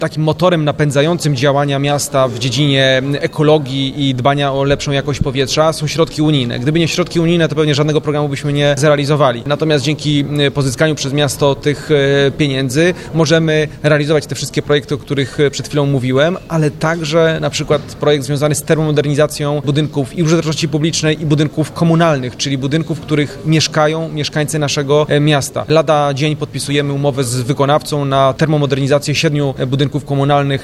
Takim motorem napędzającym działania miasta w dziedzinie ekologii i dbania o lepszą jakość powietrza są środki unijne. Gdyby nie środki unijne, to pewnie żadnego programu byśmy nie zrealizowali. Natomiast dzięki pozyskaniu przez miasto tych pieniędzy możemy realizować te wszystkie projekty, o których przed chwilą mówiłem, ale także na przykład projekt związany z termomodernizacją budynków i użyteczności publicznej i budynków komunalnych, czyli budynków, w których mieszkają mieszkańcy naszego miasta. Lada dzień podpisujemy umowę z wykonawcą na termomodernizację 7 budynków komunalnych